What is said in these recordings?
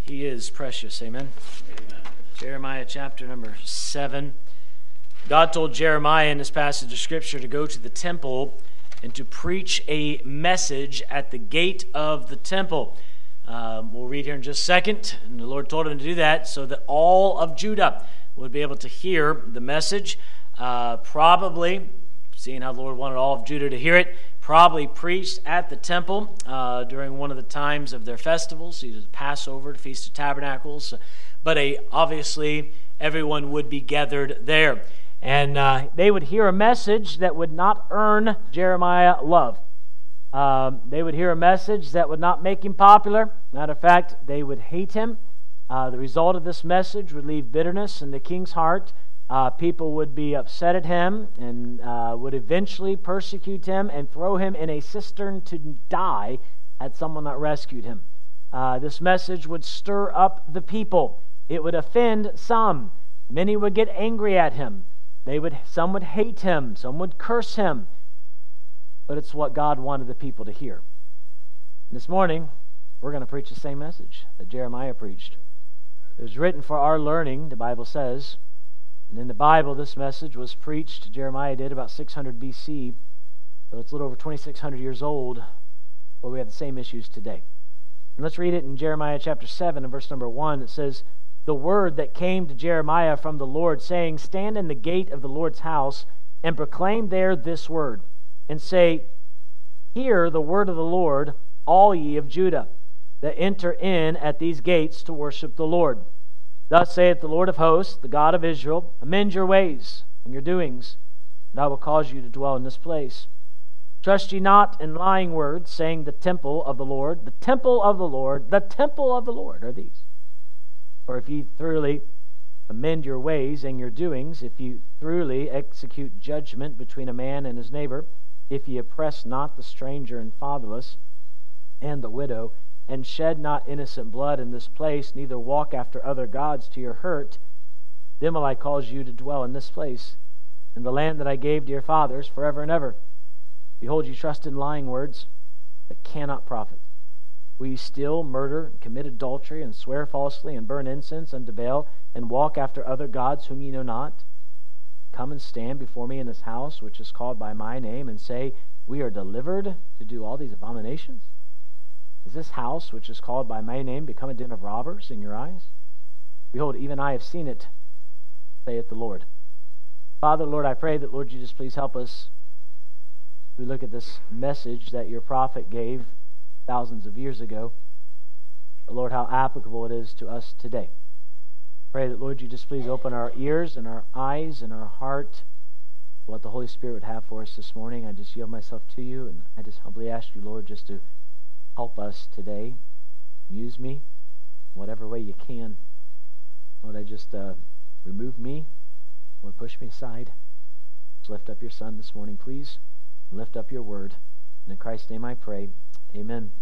He is precious. Amen. Amen. Jeremiah chapter number 7. God told Jeremiah in this passage of Scripture to go to the temple and to preach a message at the gate of the temple. We'll read here in just a second. And the Lord told him to do that so that all of Judah would be able to hear the message. Probably, seeing how the Lord wanted all of Judah to hear it, probably preached at the temple during one of the times of their festivals, either the Passover, the Feast of Tabernacles. But obviously, everyone would be gathered there. And they would hear a message that would not earn Jeremiah love. They would hear a message that would not make him popular. Matter of fact, they would hate him. The result of this message would leave bitterness in the king's heart. People would be upset at him and would eventually persecute him and throw him in a cistern to die had someone not rescued him. This message would stir up the people. It would offend some. Many would get angry at him. Some would hate him. Some would curse him. But it's what God wanted the people to hear. This morning, we're going to preach the same message that Jeremiah preached. It was written for our learning, the Bible says. And in the Bible, this message was preached, Jeremiah did, about 600 BC. So it's a little over 2,600 years old, but we have the same issues today. And let's read it in Jeremiah chapter 7 and verse number 1. It says, "The word that came to Jeremiah from the Lord, saying, Stand in the gate of the Lord's house, and proclaim there this word, and say, Hear the word of the Lord, all ye of Judah, that enter in at these gates to worship the Lord. Thus saith the Lord of hosts, the God of Israel, Amend your ways and your doings, and I will cause you to dwell in this place. Trust ye not in lying words, saying, The temple of the Lord, the temple of the Lord, the temple of the Lord are these. For if ye thoroughly amend your ways and your doings, if ye thoroughly execute judgment between a man and his neighbor, if ye oppress not the stranger and fatherless and the widow, and shed not innocent blood in this place, neither walk after other gods to your hurt, then will I cause you to dwell in this place, in the land that I gave to your fathers forever and ever. Behold, you trust in lying words that cannot profit. Will you steal, murder, and commit adultery, and swear falsely, and burn incense unto Baal, and walk after other gods whom ye know not? Come and stand before me in this house, which is called by my name, and say, We are delivered to do all these abominations? Is this house, which is called by my name, become a den of robbers in your eyes? Behold, even I have seen it, saith the Lord." Father, Lord, I pray that, Lord, you just please help us. We look at this message that your prophet gave thousands of years ago. But Lord, how applicable it is to us today. Pray that, Lord, you just please open our ears and our eyes and our heart, what the Holy Spirit would have for us this morning. I just yield myself to you, and I just humbly ask you, Lord, just to help us today. Use me whatever way you can. Lord, I just remove me. Lord, push me aside. Just lift up your Son this morning, please. Lift up your word. And in Christ's name I pray. Amen.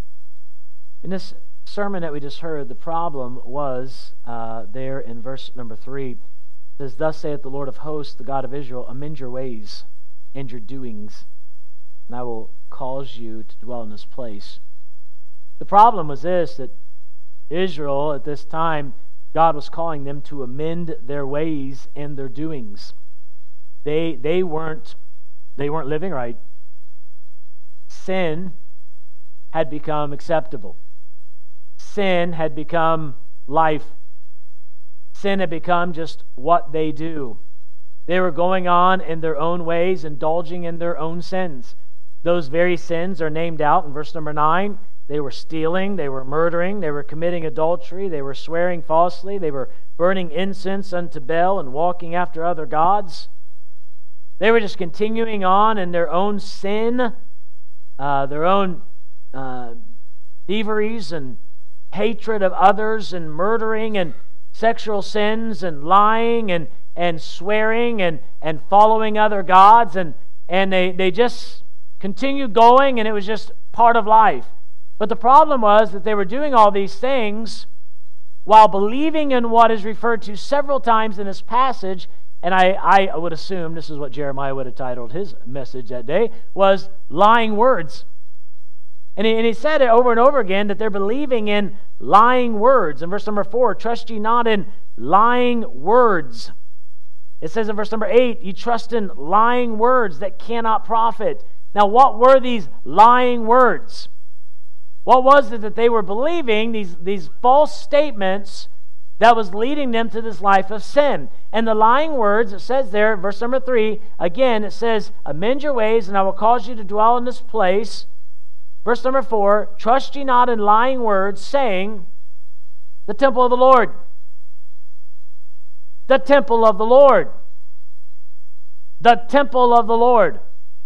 In this sermon that we just heard, the problem was there in verse number 3. It says, Thus saith the Lord of hosts, the God of Israel, Amend your ways and your doings, and I will cause you to dwell in this place. The problem was this, that Israel at this time, God was calling them to amend their ways and their doings. They weren't living right. Sin had become acceptable. Sin had become life. Sin had become just what they do. They were going on in their own ways, indulging in their own sins. Those very sins are named out in verse number 9. They were stealing, they were murdering, they were committing adultery, they were swearing falsely, they were burning incense unto Baal and walking after other gods. They were just continuing on in their own sin, their own thieveries and hatred of others and murdering and sexual sins and lying and swearing and following other gods. And they just continued going, and it was just part of life. But the problem was that they were doing all these things while believing in what is referred to several times in this passage, and I would assume this is what Jeremiah would have titled his message that day, was lying words. And he said it over and over again that they're believing in lying words. In verse number 4, trust ye not in lying words. It says in verse number 8, you trust in lying words that cannot profit. Now, what were these lying words? What was it that they were believing, these false statements that was leading them to this life of sin? And the lying words, it says there, verse number 3, again, it says, amend your ways, and I will cause you to dwell in this place. Verse number 4, trust ye not in lying words, saying, the temple of the Lord. The temple of the Lord. The temple of the Lord.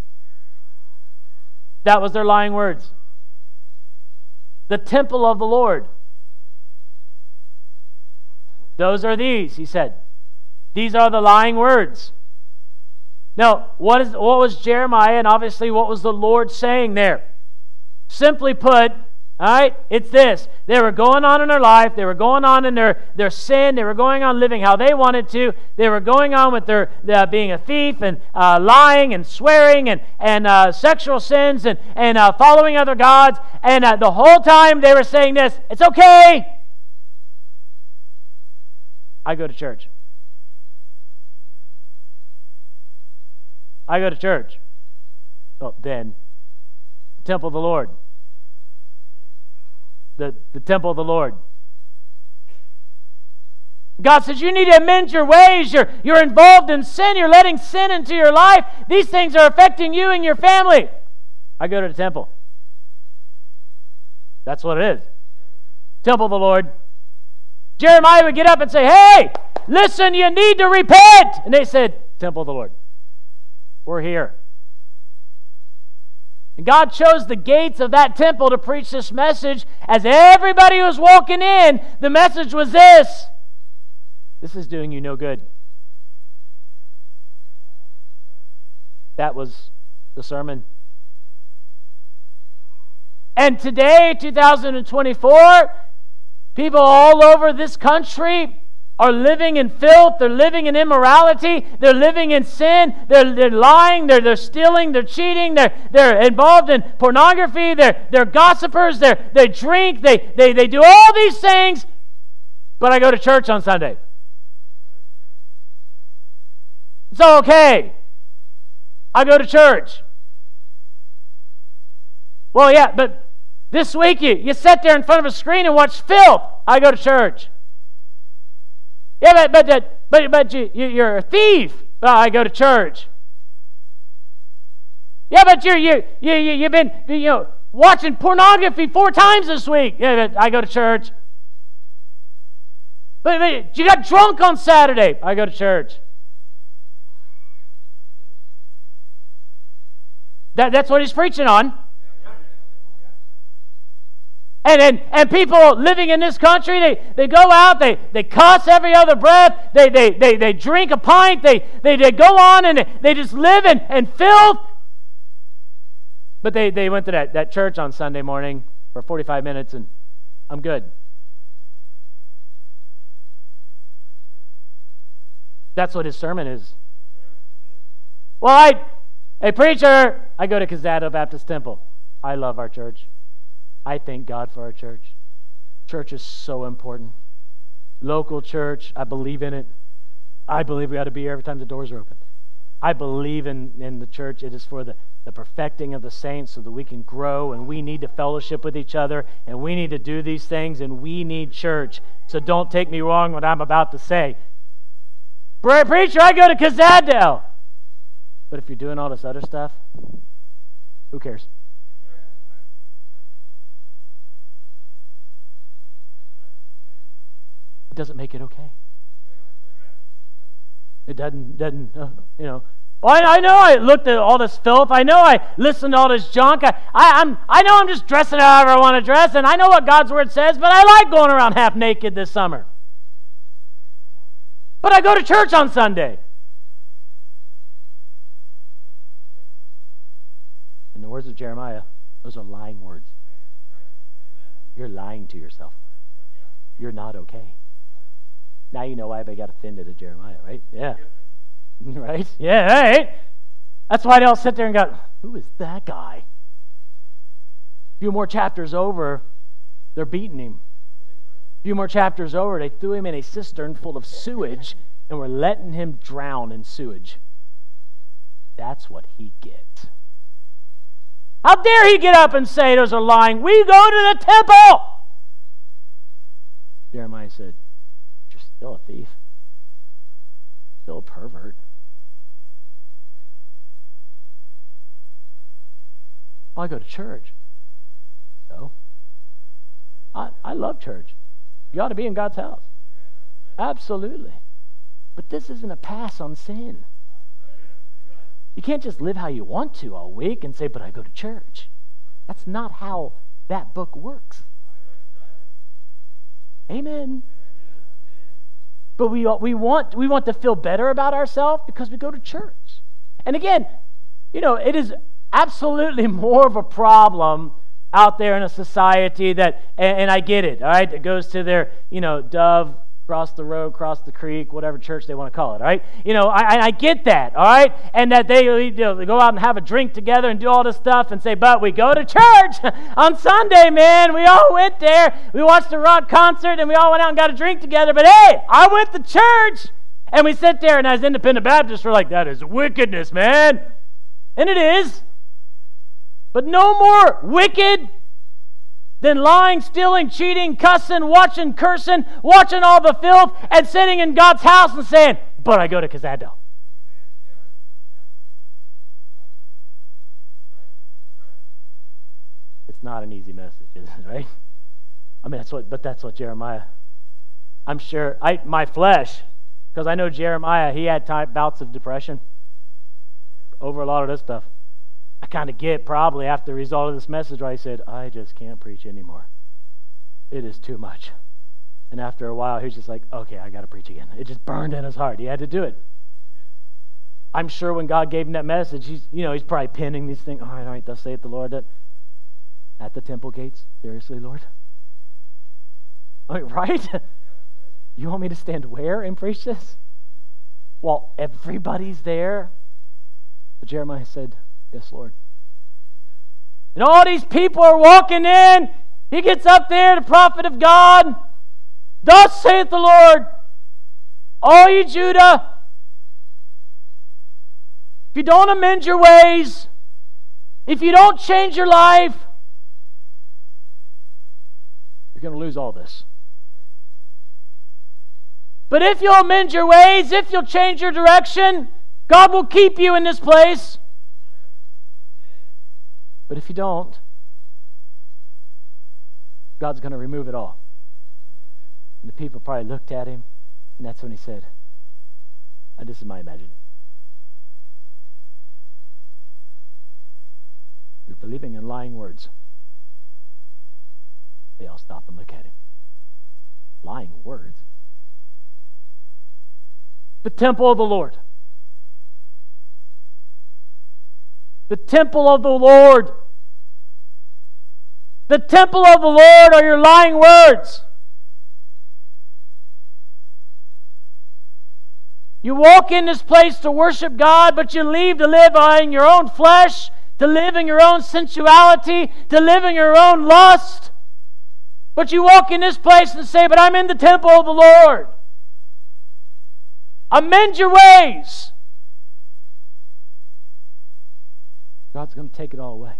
That was their lying words. The temple of the Lord. Those are these, he said. These are the lying words. Now, what was Jeremiah, and obviously what was the Lord saying there? Simply put, all right, it's this. They were going on in their life. They were going on in their sin. They were going on living how they wanted to. They were going on with their being a thief and lying and swearing and sexual sins and following other gods. And the whole time they were saying this, it's okay. I go to church. I go to church. Well, then, temple of the Lord. The temple of the Lord. God says you need to amend your ways. You're involved in sin. You're letting sin into your life. These things are affecting you and your family. I go to the temple. That's what it is. Temple of the Lord. Jeremiah would get up and say, hey, listen, you need to repent. And they said, temple of the Lord. We're here. And God chose the gates of that temple to preach this message. As everybody was walking in, the message was this. This is doing you no good. That was the sermon. And today, 2024, people all over this country are living in filth, they're living in immorality, they're living in sin, they're lying, they're stealing, they're cheating, they're involved in pornography, they're gossipers, they drink, they do all these things, but I go to church on Sunday. It's all okay. I go to church. Well, yeah, but this week you sit there in front of a screen and watch filth. I go to church. Yeah, but you're a thief. Well, I go to church. Yeah, but you've been watching pornography 4 times this week. Yeah, but I go to church. But you got drunk on Saturday. I go to church. That's what he's preaching on. And people living in this country, they go out, they cuss every other breath, they drink a pint, they go on and they just live in filth. But they went to that church on Sunday morning for 45 minutes and I'm good. That's what his sermon is. Well, a preacher, I go to Kazado Baptist Temple. I love our church. I thank God for our church. Church is so important. Local church, I believe in it. I believe we ought to be here every time the doors are open. I believe in the church. It is for the perfecting of the saints so that we can grow, and we need to fellowship with each other, and we need to do these things, and we need church. So don't take me wrong what I'm about to say. Preacher, I go to Kazado. But if you're doing all this other stuff, who cares? It doesn't make it okay. It doesn't. Well, I know I looked at all this filth. I know I listened to all this junk. I know I'm just dressing however I want to dress, and I know what God's Word says, but I like going around half naked this summer. But I go to church on Sunday. In the words of Jeremiah, those are lying words. You're lying to yourself. You're not okay. Now you know why they got offended at Jeremiah, right? Yeah. Right? Yeah, right? That's why they all sit there and go, who is that guy? few more chapters over, they're beating him. A few more chapters over, they threw him in a cistern full of sewage and were letting him drown in sewage. That's what he gets. How dare he get up and say those are lying? We go to the temple! Jeremiah said, you're still a thief. Still a pervert. I go to church. So, I love church. You ought to be in God's house. Absolutely. But this isn't a pass on sin. You can't just live how you want to all week and say, but I go to church. That's not how that book works. Amen. But we want to feel better about ourselves because we go to church. And again, it is absolutely more of a problem out there in a society that, and I get it, all right? It goes to their, Dove, cross the road, cross the creek, whatever church they want to call it, all right? I get that, all right? And that they go out and have a drink together and do all this stuff and say, but we go to church on Sunday, man. We all went there. We watched a rock concert and we all went out and got a drink together. But hey, I went to church. And we sit there and as independent Baptists, we're like, that is wickedness, man. And it is. But no more wicked than lying, stealing, cheating, cussing, watching, cursing, watching all the filth, and sitting in God's house and saying, but I go to Kazado. It's not an easy message, is it, right? I mean, that's what Jeremiah, I'm sure, my flesh, because I know Jeremiah, he had bouts of depression over a lot of this stuff. I kind of get probably after the result of this message where I said, I just can't preach anymore. It is too much. And after a while, he was just like, okay, I got to preach again. It just burned in his heart. He had to do it. I'm sure when God gave him that message, he's probably penning these things. All right, thus saith the Lord, that at the temple gates. Seriously, Lord? Right? You want me to stand where and preach this? While everybody's there? But Jeremiah said, yes, Lord. And all these people are walking in. He gets up there, the prophet of God. Thus saith the Lord, all ye Judah, if you don't amend your ways, if you don't change your life, you're going to lose all this. But if you'll amend your ways, if you'll change your direction, God will keep you in this place. But if you don't, God's going to remove it all. And the people probably looked at him, and that's when he said, and this is my imagination, you're believing in lying words. They all stop and look at him. Lying words? The temple of the Lord. The temple of the Lord. The temple of the Lord are your lying words. You walk in this place to worship God, but you leave to live in your own flesh, to live in your own sensuality, to live in your own lust. But you walk in this place and say, but I'm in the temple of the Lord. Amend your ways. God's going to take it all away.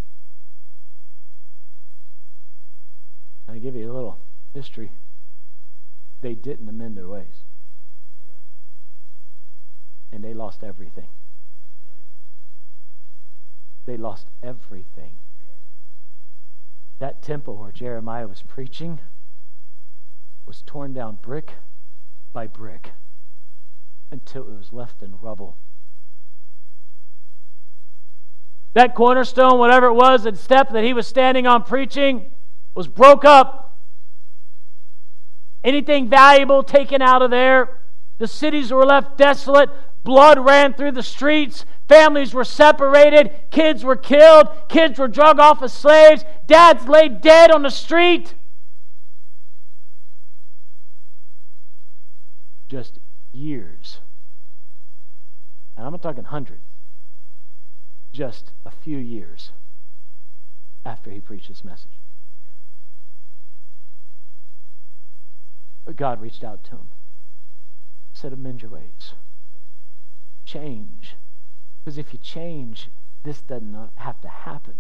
I'll give you a little history. They didn't amend their ways. And they lost everything. They lost everything. That temple where Jeremiah was preaching was torn down brick by brick until it was left in rubble. That cornerstone, whatever it was, that step that he was standing on preaching, was broke up. Anything valuable taken out of there. The cities were left desolate. Blood ran through the streets. Families were separated. Kids were killed. Kids were drug off as slaves. Dads lay dead on the street. Just years. And I'm not talking hundreds. Just a few years. after he preached this message. But God reached out to him, said, amend your ways. Change. Because if you change, this does not have to happen.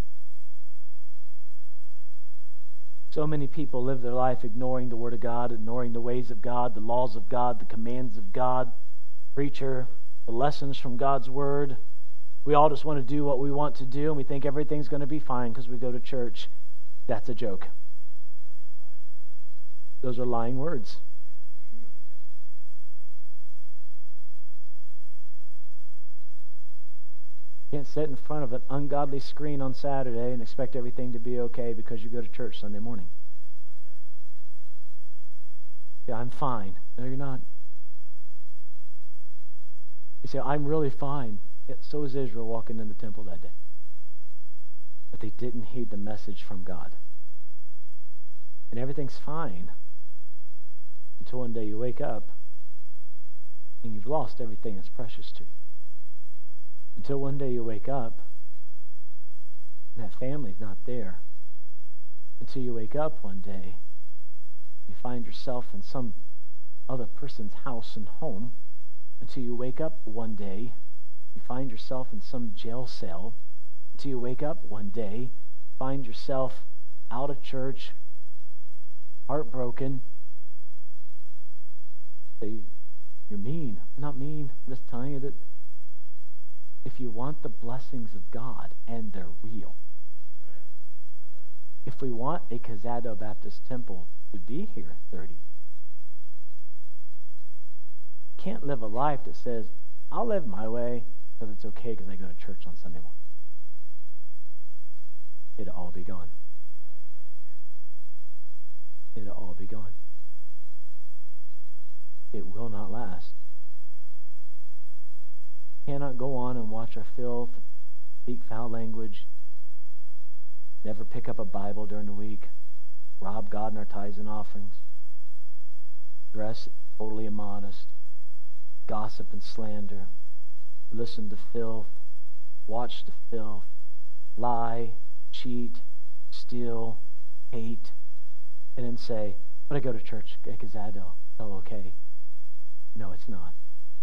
So many people live their life ignoring the Word of God, ignoring the ways of God, the laws of God, the commands of God, preacher, the lessons from God's Word. We all just want to do what we want to do, and we think everything's going to be fine because we go to church. That's a joke. Those are lying words. You can't sit in front of an ungodly screen on Saturday and expect everything to be okay because you go to church Sunday morning. Yeah, I'm fine. No, you're not. You say, I'm really fine. Yeah, so is Israel walking in the temple that day. But they didn't heed the message from God. And everything's fine until one day you wake up and you've lost everything that's precious to you. Until one day you wake up and that family's not there. Until you wake up one day, you find yourself in some other person's house and home. Until you wake up one day, you find yourself in some jail cell. Until you wake up one day, find yourself out of church, heartbroken. Say, you're mean. I'm not mean. I'm just telling you that if you want the blessings of God, and they're real, if we want a Cazado Baptist Temple to be here in 30 years, you can't live a life that says, I'll live my way because it's okay because I go to church on Sunday morning. It'll all be gone. It'll all be gone. It will not last. Cannot go on and watch our filth, speak foul language, never pick up a Bible during the week, rob God in our tithes and offerings, dress totally immodest, gossip and slander, listen to filth, watch the filth, lie, cheat, steal, hate, and then say, but I go to church at Cazado. Oh, okay. No, it's not.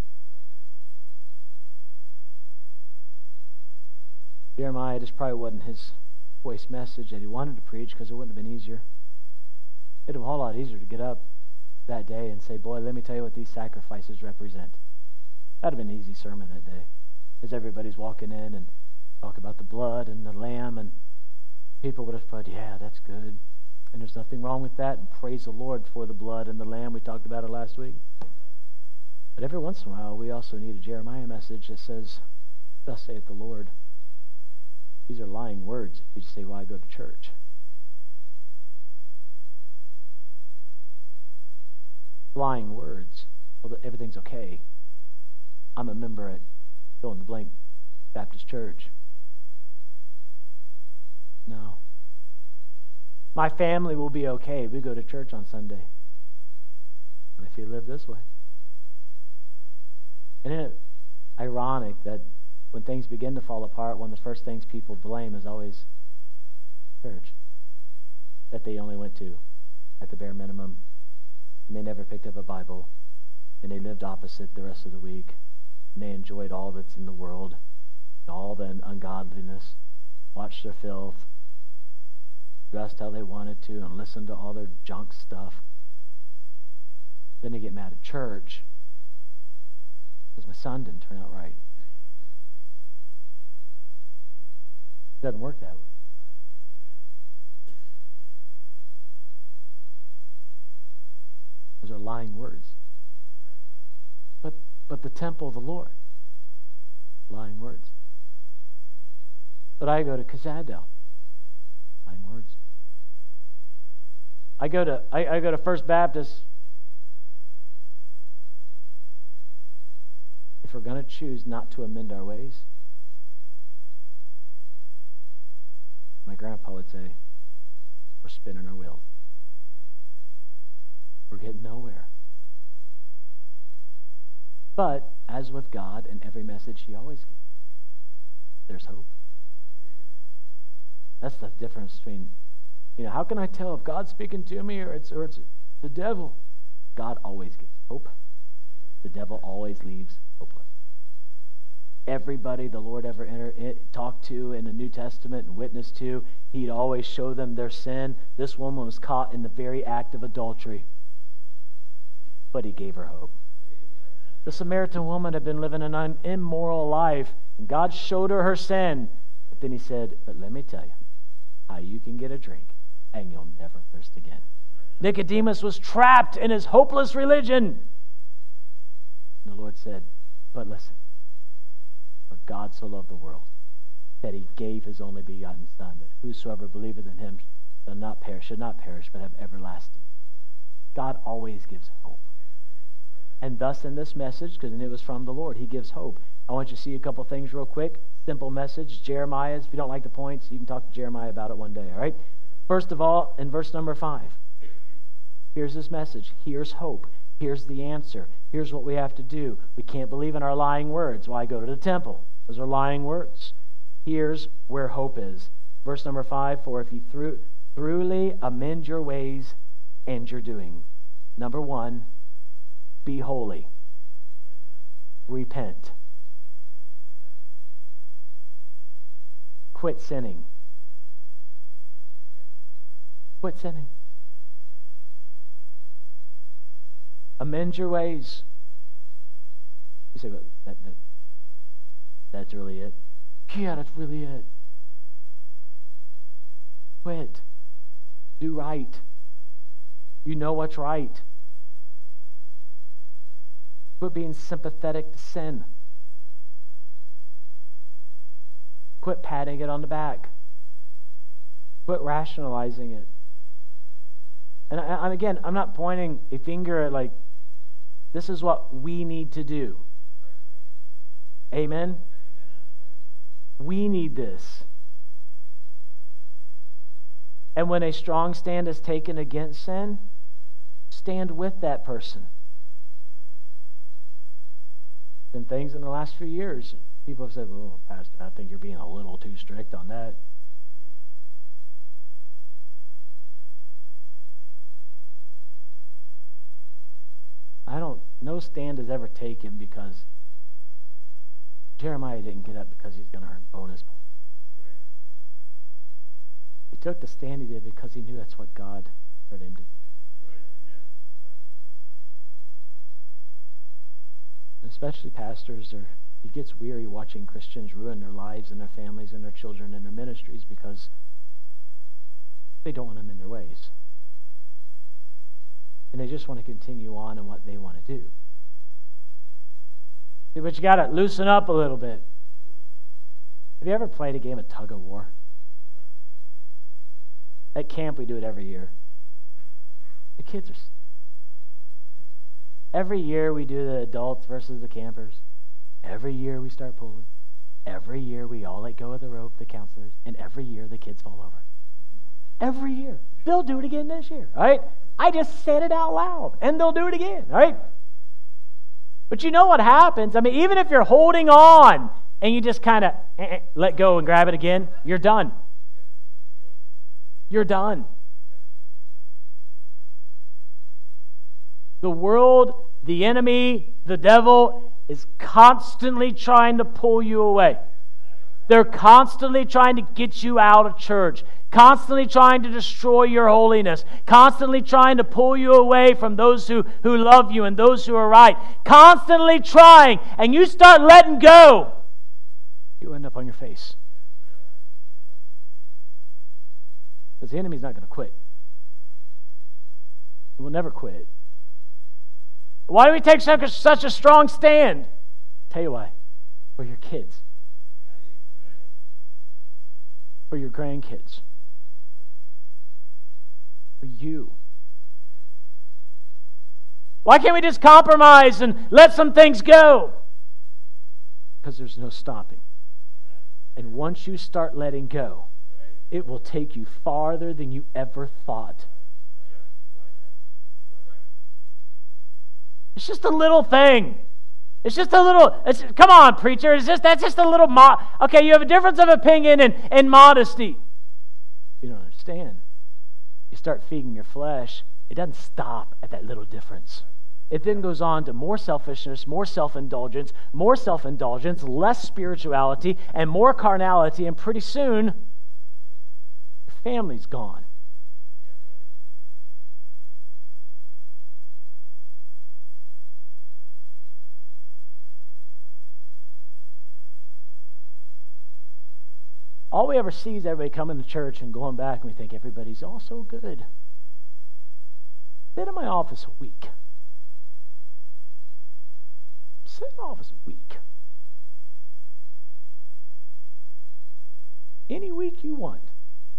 Jeremiah, this probably wasn't his voice message that he wanted to preach because it wouldn't have been easier. It'd have been a whole lot easier to get up that day and say, boy, let me tell you what these sacrifices represent. That'd have been an easy sermon that day as everybody's walking in and talk about the blood and the lamb, and people would have thought, yeah, that's good. And there's nothing wrong with that, and praise the Lord for the blood and the lamb. We talked about it last week. But every once in a while, we also need a Jeremiah message that says, thus saith the Lord. These are lying words if you say, well, I go to church. Lying words. Well, everything's okay. I'm a member at fill in the blank Baptist Church. No. My family will be okay. We go to church on Sunday. And if you live this way. Isn't it ironic that when things begin to fall apart, one of the first things people blame is always church that they only went to at the bare minimum, and they never picked up a Bible, and they lived opposite the rest of the week, and they enjoyed all that's in the world, and all the ungodliness, watched their filth, dressed how they wanted to, and listened to all their junk stuff. Then they get mad at church because my son didn't turn out right. It doesn't work that way. Those are lying words. But the temple of the Lord, lying words. But I go to Cazado, lying words. I go to First Baptist. If we're going to choose not to amend our ways, my grandpa would say, we're spinning our wheels. We're getting nowhere. But, as with God and every message he always gives, there's hope. That's the difference between, how can I tell if God's speaking to me or it's the devil? God always gives hope. The devil always leaves hopeless. Everybody the Lord ever talked to in the New Testament and witnessed to, he'd always show them their sin. This woman was caught in the very act of adultery, but he gave her hope. The Samaritan woman had been living an immoral life, and God showed her sin. But then he said, but let me tell you how you can get a drink, and you'll never thirst again. Nicodemus was trapped in his hopeless religion. And the Lord said, but listen, for God so loved the world, that he gave his only begotten Son, that whosoever believeth in him should not perish, but have everlasting. God always gives hope. And thus in this message, because it was from the Lord, he gives hope. I want you to see a couple things real quick. Simple message. Jeremiah, if you don't like the points, you can talk to Jeremiah about it one day, all right? First of all, in verse number 5, here's this message. Here's hope. Here's the answer. Here's what we have to do. We can't believe in our lying words. Why go to the temple? Those are lying words. Here's where hope is. Verse number 5, for if you truly amend your ways and your doing. Number 1, be holy. Repent. Quit sinning. Quit sinning. Amend your ways. You say, well, that's really it? Yeah, that's really it. Quit. Do right. You know what's right. Quit being sympathetic to sin. Quit patting it on the back. Quit rationalizing it. And again, I'm not pointing a finger at like, this is what we need to do. Amen? We need this. And when a strong stand is taken against sin, stand with that person. Been things in the last few years, people have said, well, Pastor, I think you're being a little too strict on that. No stand is ever taken because Jeremiah didn't get up because he's going to earn bonus points. He took the stand he did because he knew that's what God ordered him to do. Especially pastors, he gets weary watching Christians ruin their lives and their families and their children and their ministries because they don't want them in their ways. And they just want to continue on in what they want to do. See, but you got to loosen up a little bit. Have you ever played a game of tug of war? At camp, we do it every year. The kids are... Every year we do the adults versus the campers. Every year we start pulling. Every year we all let go of the rope, the counselors, and every year the kids fall over. Every year. They'll do it again this year, all right? I just said it out loud, and they'll do it again, all right? But you know what happens? I mean, even if you're holding on and you just kind of let go and grab it again, you're done. You're done. The world, the enemy, the devil is constantly trying to pull you away. They're constantly trying to get you out of church, constantly trying to destroy your holiness, constantly trying to pull you away from those who love you and those who are right, constantly trying, and you start letting go, you end up on your face. Because the enemy's not going to quit. He will never quit. Why do we take such a strong stand? Tell you why. For your kids. For your grandkids. For you. Why can't we just compromise and let some things go? Because there's no stopping. And once you start letting go, it will take you farther than you ever thought. It's just a little thing. It's just a little, come on, preacher. That's just a little, okay, you have a difference of opinion and modesty. start feeding your flesh, it doesn't stop at that little difference. It then goes on to more selfishness, more self-indulgence, less spirituality, and more carnality, and pretty soon, your family's gone. All we ever see is everybody coming to church and going back, and we think everybody's all so good. Sit in my office a week. Sit in the office a week. Any week you want.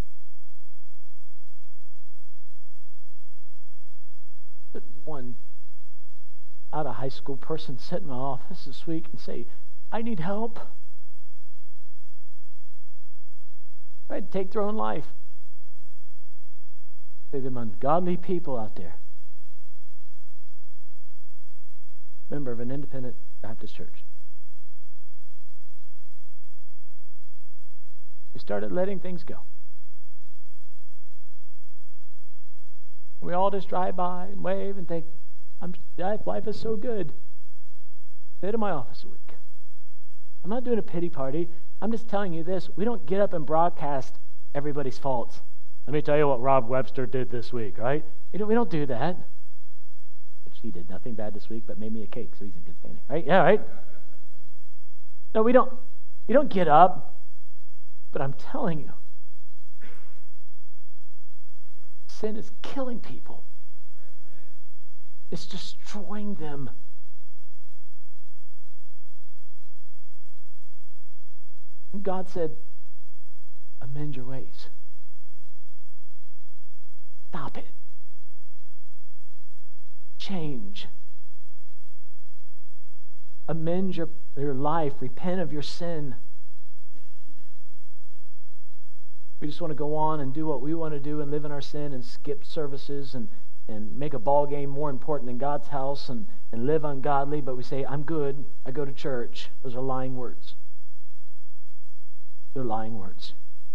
But one out of high school person sit in my office this week and say, I need help. Right? Take their own life. Say them ungodly people out there. Member of an independent Baptist church. We started letting things go. We all just drive by and wave and think, life is so good. Sit in my office a week. I'm not doing a pity party. I'm just telling you this. We don't get up and broadcast everybody's faults. Let me tell you what Rob Webster did this week, right? We don't do that. Which he did nothing bad this week, but made me a cake, so he's in good standing, right? Yeah, right? No, we don't get up. But I'm telling you, sin is killing people. It's destroying them. And God said, amend your ways. Stop it. Change. Amend your life. Repent of your sin. We just want to go on and do what we want to do and live in our sin and skip services and make a ball game more important than God's house and live ungodly, but we say, I'm good, I go to church. Those are lying words. They're lying words.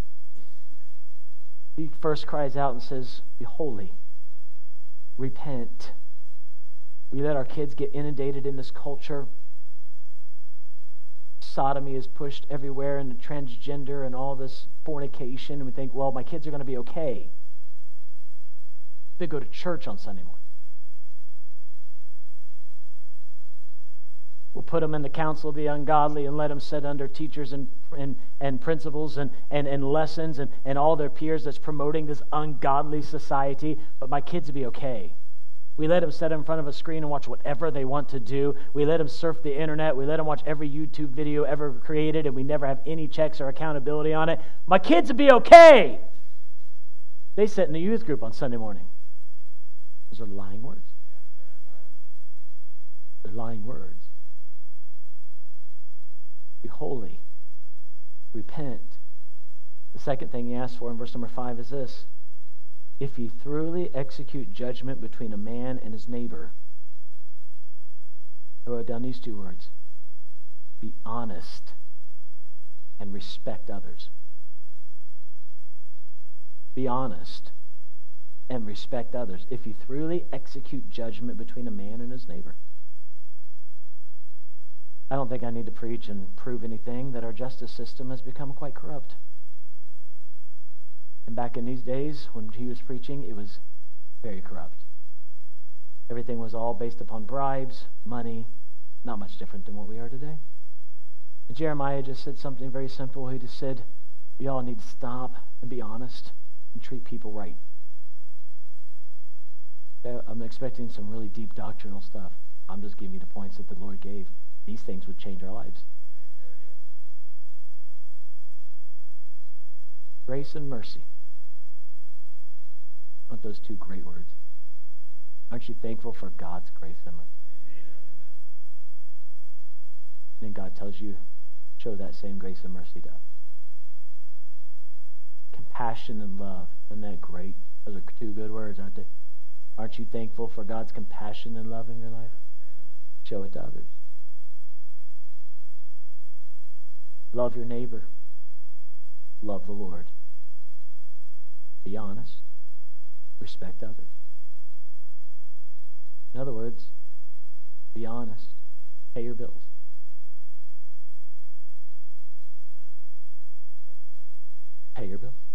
He first cries out and says, be holy. Repent. We let our kids get inundated in this culture. Sodomy is pushed everywhere, and the transgender and all this fornication, and we think, well, my kids are going to be okay. They go to church on Sunday morning. We'll put them in the council of the ungodly and let them sit under teachers and principals and lessons and all their peers that's promoting this ungodly society, but my kids will be okay. We let them sit in front of a screen and watch whatever they want to do. We let them surf the internet. We let them watch every YouTube video ever created, and we never have any checks or accountability on it. My kids will be okay. They sit in the youth group on Sunday morning. Those are lying words. They're lying words. Be holy. Repent. The second thing he asks for in verse number 5 is this. If ye thoroughly execute judgment between a man and his neighbor, I wrote down these two words. Be honest and respect others. Be honest and respect others. If you thoroughly execute judgment between a man and his neighbor. I don't think I need to preach and prove anything that our justice system has become quite corrupt. And back in these days, when he was preaching, it was very corrupt. Everything was all based upon bribes, money, not much different than what we are today. And Jeremiah just said something very simple. He just said, we all need to stop and be honest and treat people right. I'm expecting some really deep doctrinal stuff. I'm just giving you the points that the Lord gave. These things would change our lives. Grace and mercy. Aren't those two great words? Aren't you thankful for God's grace and mercy? And then God tells you, show that same grace and mercy to others. Compassion and love. Isn't that great? Those are two good words, aren't they? Aren't you thankful for God's compassion and love in your life? Show it to others. Love your neighbor. Love the Lord. Be honest. respect others. In other words, be honest. Pay your bills. Pay your bills.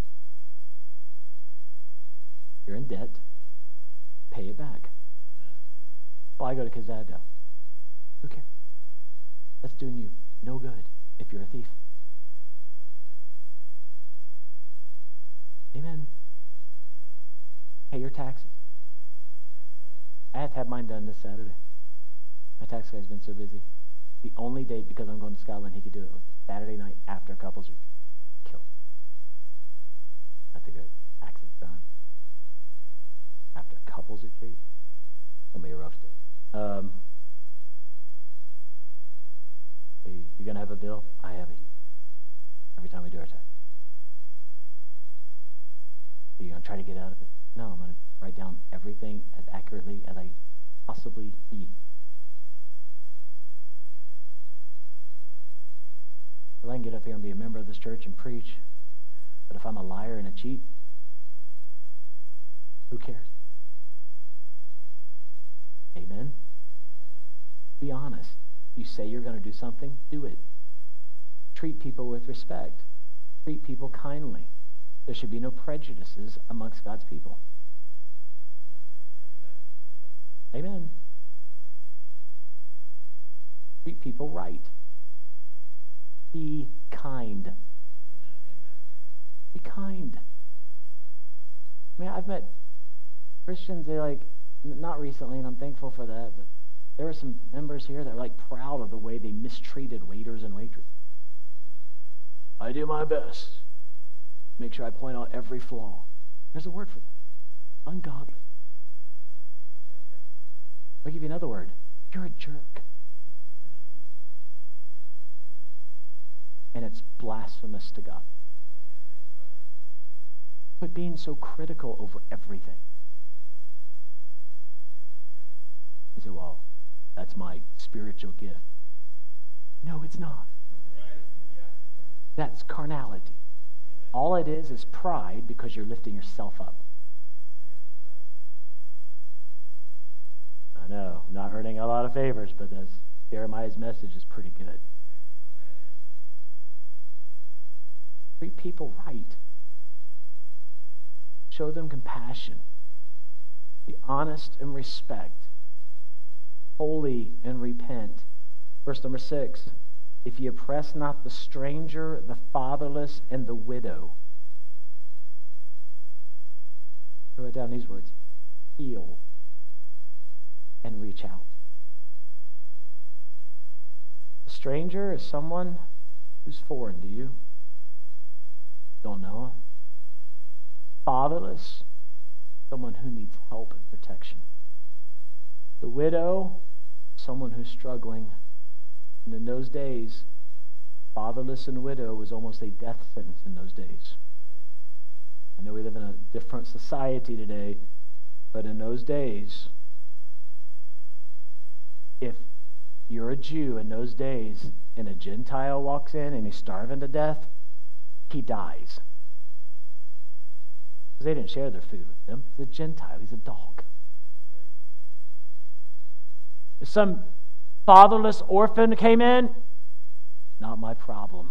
You're in debt. Pay it back. Well, I go to Kazado. Who cares? That's doing you no good if you're a thief. Amen. Pay your taxes. I have to have mine done this Saturday. My tax guy's been so busy. The only date, because I'm going to Scotland, he could do it was Saturday night after couples retreat. Kill it. I have to go taxes done. After couples retreat. It'll be a rough day. You're going to have a bill? I have a huge. Every time we do our tax. You're going to try to get out of it? No, I'm going to write down everything as accurately as I possibly be. Well, I can get up here and be a member of this church and preach, but if I'm a liar and a cheat, who cares? Amen? Be honest. You say you're going to do something, do it. Treat people with respect. Treat people kindly. There should be no prejudices amongst God's people. Amen. Treat people right. Be kind. Be kind. I mean, I've met Christians, they like, not recently, and I'm thankful for that, but there were some members here that are like proud of the way they mistreated waiters and waitresses. I do my best. Make sure I point out every flaw. There's a word for that. Ungodly. I'll give you another word. You're a jerk. And it's blasphemous to God. But being so critical over everything. You say, well, that's my spiritual gift. No, it's not. That's carnality. All it is pride because you're lifting yourself up. I know, I'm not earning a lot of favors, but Jeremiah's message is pretty good. Treat people right. Show them compassion. Be honest and respect. Holy and repent. Verse number 6. If ye oppress not the stranger, the fatherless, and the widow. I wrote down these words. Heal and reach out. A stranger is someone who's foreign to you. Don't know him. Fatherless, someone who needs help and protection. The widow, someone who's struggling. And in those days, fatherless and widow was almost a death sentence in those days. I know we live in a different society today, but in those days, if you're a Jew in those days and a Gentile walks in and he's starving to death, he dies. Because they didn't share their food with him. He's a Gentile. He's a dog. If some fatherless orphan came in, not my problem.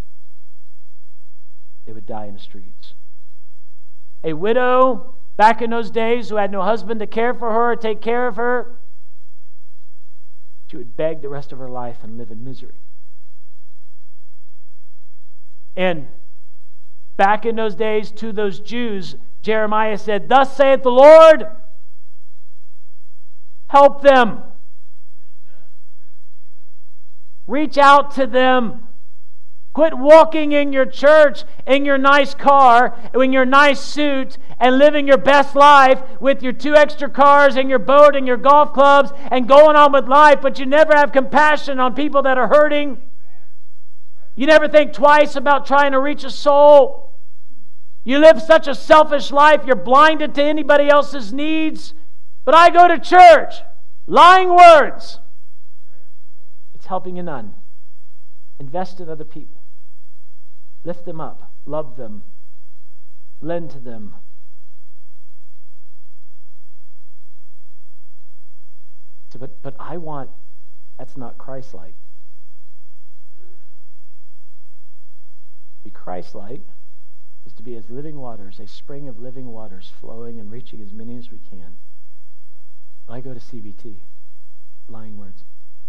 They would die in the streets. A widow, back in those days, who had no husband to care for her or take care of her, she would beg the rest of her life and live in misery. And back in those days, to those Jews, Jeremiah said, "Thus saith the Lord, help them. Reach out to them. Quit walking in your church, in your nice car, in your nice suit, and living your best life with your 2 extra cars and your boat and your golf clubs and going on with life, but you never have compassion on people that are hurting. You never think twice about trying to reach a soul. You live such a selfish life, you're blinded to anybody else's needs. But I go to church. Lying words. It's helping you none. Invest in other people. Lift them up. Love them. Lend to them. So, but that's not Christ-like. To be Christ-like is to be as living waters, a spring of living waters flowing and reaching as many as we can. I go to CBT, lying words,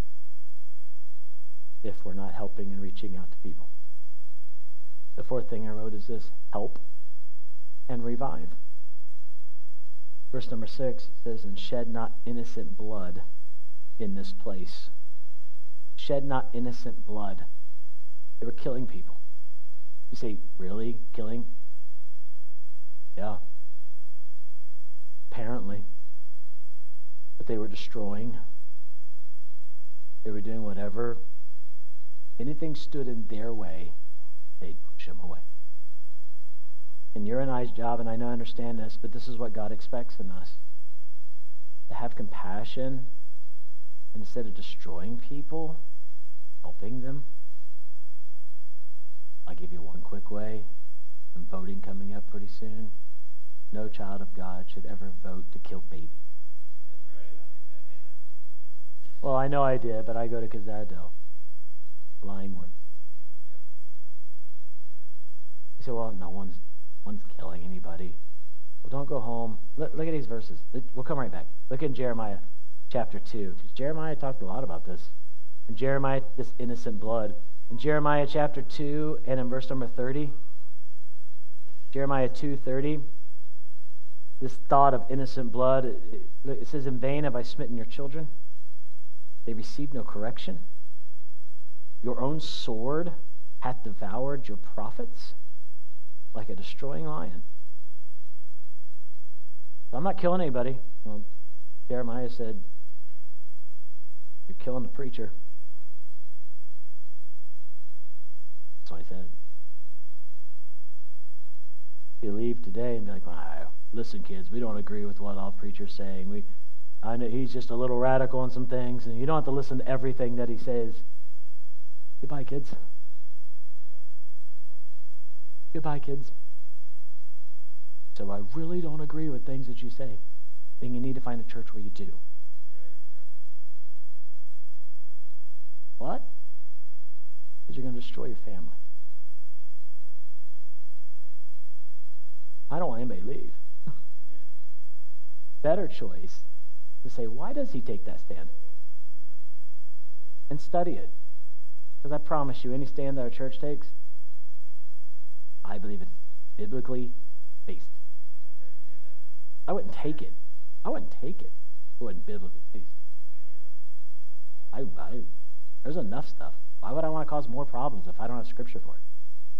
if we're not helping and reaching out to people. The fourth thing I wrote is this: help and revive. Verse number 6 says, and shed not innocent blood in this place. Shed not innocent blood. They were killing people. You say, really? Killing? Yeah. Apparently. But they were destroying. They were doing whatever. Anything stood in their way, they'd push them away. And your and I's job, and I know I understand this, but this is what God expects in us. To have compassion, and instead of destroying people, helping them. I'll give you one quick way. Some voting coming up pretty soon. No child of God should ever vote to kill babies. Well, I know I did, but I go to Kazado. Lying words. You say, well, no one's killing anybody. Well, don't go home. Look at these verses. We'll come right back. Look in Jeremiah chapter 2. Because Jeremiah talked a lot about this. In Jeremiah, this innocent blood. In Jeremiah chapter 2 and in verse number 30. Jeremiah 2:30. This thought of innocent blood. It says, in vain have I smitten your children. They received no correction. Your own sword hath devoured your prophets like a destroying lion. So I'm not killing anybody. Well, Jeremiah said, you're killing the preacher. That's what he said. You leave today and be like, listen, kids, we don't agree with what all preacher's saying. I know he's just a little radical on some things, and you don't have to listen to everything that he says. Goodbye, kids. Goodbye, kids. So I really don't agree with things that you say. Then you need to find a church where you do. What? Because you're going to destroy your family. I don't want anybody to leave. Better choice to say, why does he take that stand? And study it. Because I promise you, any stand that our church takes, I believe it's biblically based. I wouldn't take it. I wouldn't take it. It wasn't biblically based. There's enough stuff. Why would I want to cause more problems if I don't have scripture for it?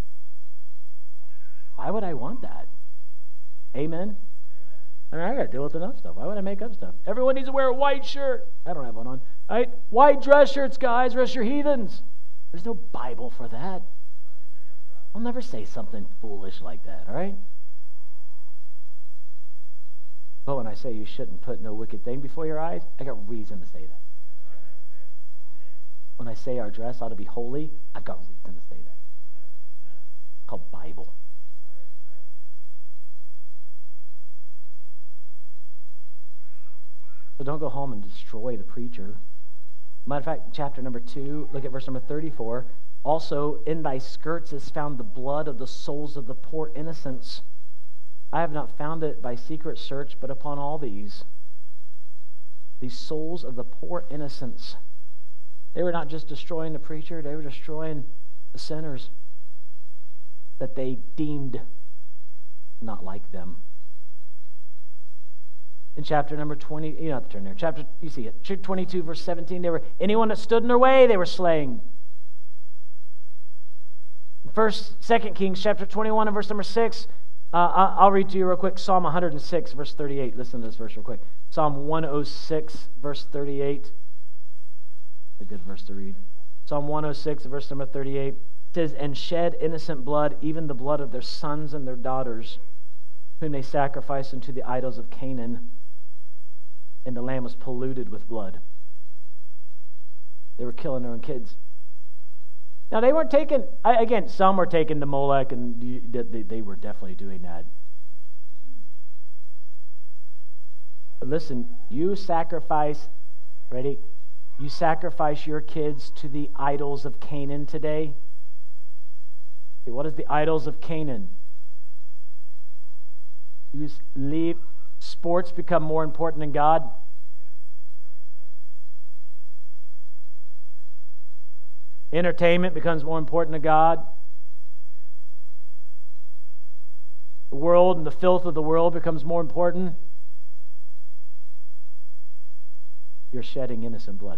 Why would I want that? Amen? I mean, I got to deal with enough stuff. Why would I make up stuff? Everyone needs to wear a white shirt. I don't have one on. Right? White dress shirts, guys, or else you're heathens. There's no Bible for that. I'll never say something foolish like that, all right? But when I say you shouldn't put no wicked thing before your eyes, I got reason to say that. When I say our dress ought to be holy, I've got reason to say that. It's called Bible. So don't go home and destroy the preacher. Matter of fact, chapter number 2, look at verse number 34. Also, in thy skirts is found the blood of the souls of the poor innocents. I have not found it by secret search, but upon all these souls of the poor innocents. They were not just destroying the preacher, they were destroying the sinners that they deemed not like them. In chapter number 20, you don't have to turn there. You see it. Chapter 22, verse 17, anyone that stood in their way, they were slaying. 2 Kings chapter 21 and verse number 6. I'll read to you real quick. Psalm 106, verse 38. Listen to this verse real quick. Psalm 106, verse 38. A good verse to read. Psalm 106, verse number 38. It says, and shed innocent blood, even the blood of their sons and their daughters, whom they sacrificed unto the idols of Canaan, and the land was polluted with blood. They were killing their own kids. Now, they weren't taken, again, some were taken to Molech, and they were definitely doing that. But listen, you sacrifice Ready? You sacrifice your kids to the idols of Canaan today. What is the idols of Canaan? You leave sports become more important than God. Entertainment becomes more important to God. The world and the filth of the world becomes more important. You're shedding innocent blood.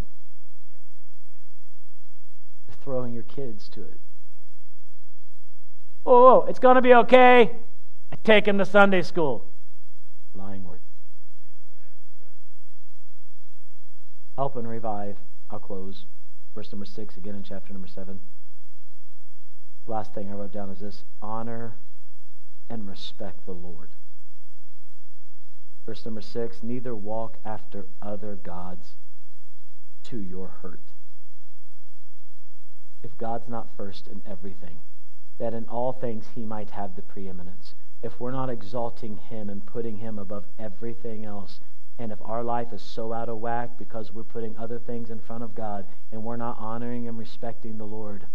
You're throwing your kids to it. Oh, it's going to be okay. I take him to Sunday school. Lying word. Help and revive. I'll close. Verse number 6 again in chapter number 7. Last thing I wrote down is this: honor and respect the Lord. Verse number 6, neither walk after other gods to your hurt. If God's not first in everything, that in all things he might have the preeminence. If we're not exalting him and putting him above everything else, and if our life is so out of whack because we're putting other things in front of God and we're not honoring and respecting the Lord,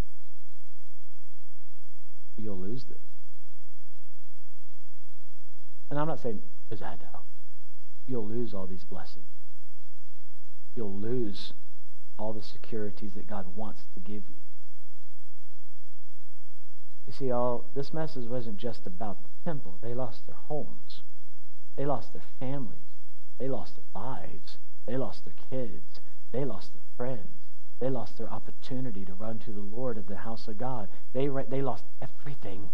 you'll lose this. And I'm not saying, because I know. You'll lose all these blessings. You'll lose all the securities that God wants to give you. You see, this message wasn't just about the temple. They lost their homes. They lost their families. They lost their lives. They lost their kids. They lost their friends. They lost their opportunity to run to the Lord at the house of God. They lost everything.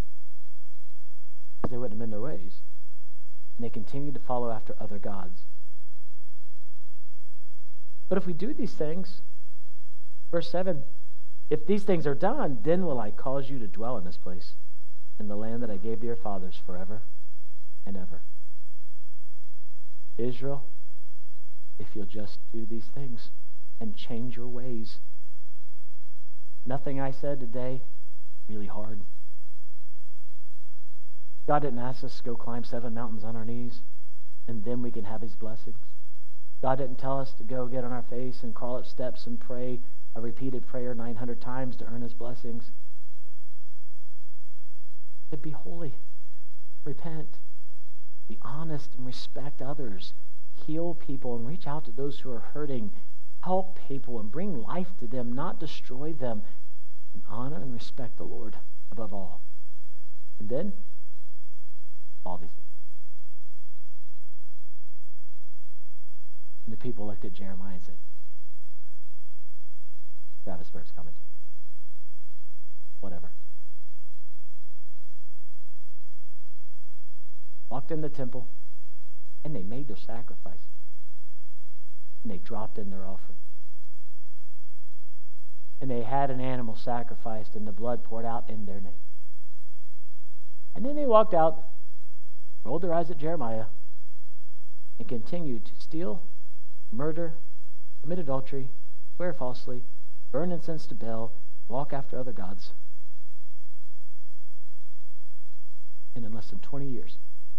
They wouldn't have been their ways. And they continued to follow after other gods. But if we do these things, verse 7, if these things are done, then will I cause you to dwell in this place, in the land that I gave to your fathers forever and ever. Israel, if you'll just do these things and change your ways. Nothing I said today really hard. God didn't ask us to go climb 7 mountains on our knees and then we can have his blessings. God didn't tell us to go get on our face and crawl up steps and pray a repeated prayer 900 times to earn his blessings. To be holy, repent, be honest and respect others, heal people and reach out to those who are hurting, help people and bring life to them, not destroy them, and honor and respect the Lord above all. And then, all these things. And the people looked at Jeremiah and said, Travis Burke's coming. Whatever. Walked in the temple, and they made their sacrifice. And they dropped in their offering. And they had an animal sacrificed, and the blood poured out in their name. And then they walked out, rolled their eyes at Jeremiah, and continued to steal, murder, commit adultery, swear falsely, burn incense to Baal, walk after other gods. And in less than 20 years,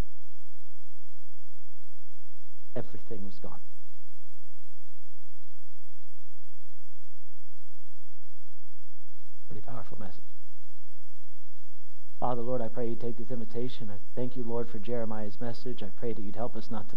everything was gone. Pretty powerful message. Father, Lord, I pray you take this invitation. I thank you, Lord, for Jeremiah's message. I pray that you'd help us not to